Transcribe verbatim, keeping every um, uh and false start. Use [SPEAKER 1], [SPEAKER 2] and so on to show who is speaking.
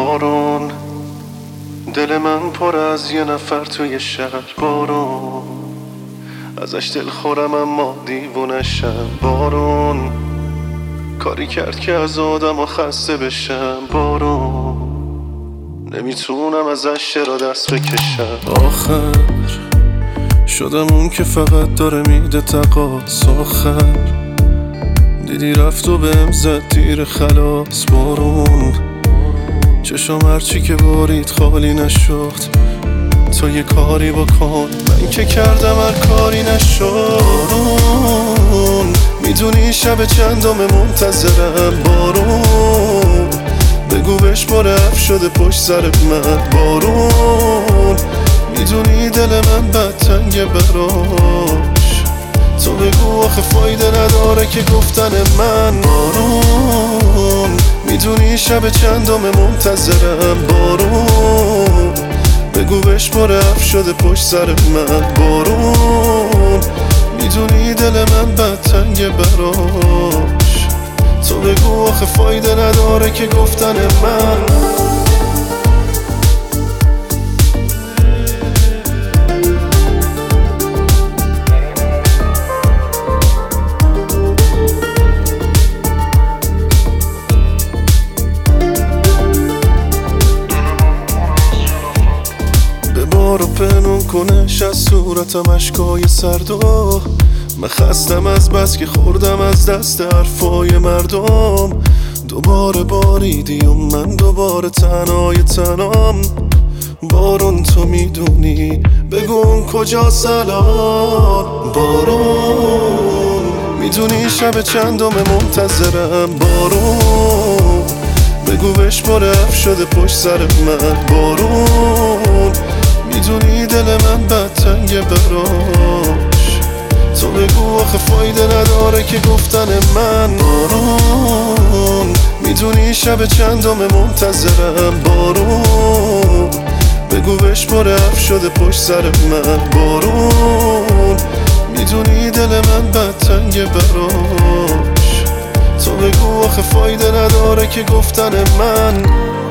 [SPEAKER 1] بارون، دل من پر از یه نفر توی شهر. بارون ازش دل خورم اما دیوونشم. بارون کاری کرد که از آدم و خسته بشم. بارون نمیتونم ازش چرا دست بکشم. آخر شدم اون که فقط داره میده تقاص. آخر دیدی رفت و بهم زد تیر خلاص. بارون چشم هرچی که بارید خالی نشد. تو یه کاری بکن، من که کردم هر کاری نشد. بارون میدونی شب چندم منتظرم. بارون بگو بهش مرف شده پشت سر من. بارون میدونی دل من بد تنگه براش. تو بگو آخه فایده نداره که گفتن من. بارون میدونی شب چندم منتظرم. بارون بگو بهش مرف شده پشت سر من. بارون میدونی دل من بد تنگه براش. تو بگو آخه فایده نداره که گفتن من. رو پنون کنش از صورتم اشکای سرد و من خستم از بس که خوردم از دست حرفای مردم. دوباره باریدی و من دوباره تنهای تنام. بارون تو میدونی بگو اون کجا سلام. بارون میدونی شب چندم منتظرم. بارون بگو بهش مرف شده پشت سر من. بارون میدونی دل من بد تنگه براش. تو بگو آخه فایده نداره که گفتن من. بارون میدونی شب چندم منتظرم. بارون بگو بهش مرف شده پشت سر من. بارون میدونی دل من بد تنگه براش. تو بگو آخه فایده نداره که گفتن من.